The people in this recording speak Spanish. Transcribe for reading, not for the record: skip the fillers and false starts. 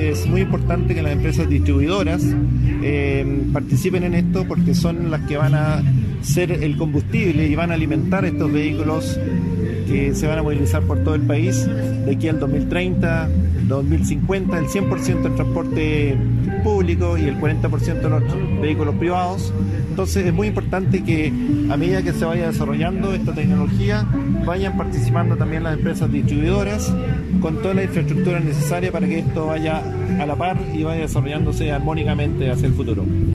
es muy importante que las empresas distribuidoras participen en esto, porque son las que van a ser el combustible y van a alimentar estos vehículos que se van a movilizar por todo el país de aquí al 2030, 2050, el 100% del transporte público y el 40% de los vehículos privados. Entonces es muy importante que a medida que se vaya desarrollando esta tecnología, vayan participando también las empresas distribuidoras con toda la infraestructura necesaria para que esto vaya a la par y vaya desarrollándose armónicamente hacia el futuro.